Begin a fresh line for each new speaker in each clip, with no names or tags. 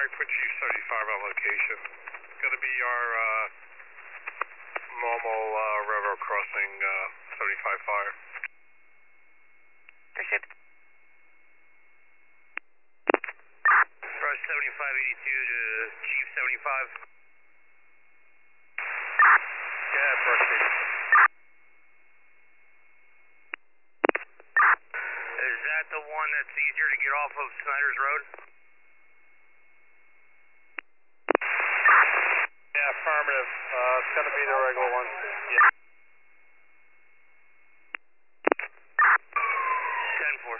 put Chief 75 on location. It's going to be our normal railroad crossing 75 fire.
Appreciate it.
Rush 7582 to Chief 75.
Yeah, Brush.
Is that the one that's easier to get off of Snyder's Road?
Yeah, affirmative. It's going to be the regular one. Yeah.
10-4.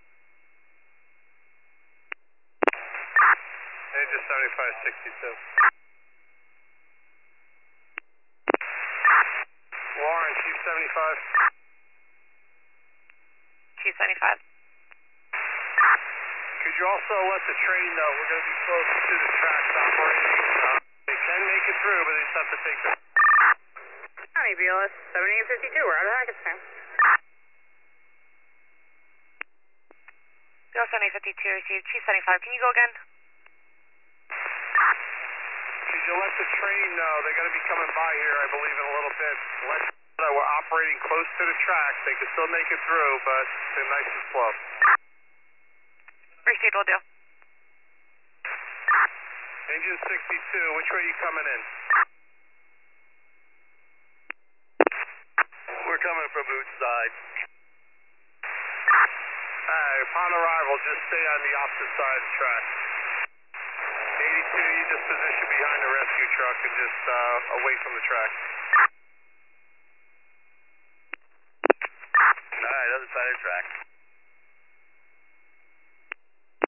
Angel 7562. Warren, Chief 75.
Chief 75.
Could you also let the train know we're going to be close to the tracks operating? They can make it through, but they just have to take the...
County BLS 7852, we're out of Hackettstown.
BLS 7852 received. Chief 75, can you go again?
Could you let the train know they're going to be coming by here, I believe, in a little bit. Let them know we're operating close to the tracks. They can still make it through, but they're nice and slow.
Received, will do.
Engine 62, which way are you coming in?
We're coming from boot side.
Upon arrival, just stay on the opposite side of the track. 82, you just position behind the rescue truck and just away from the track.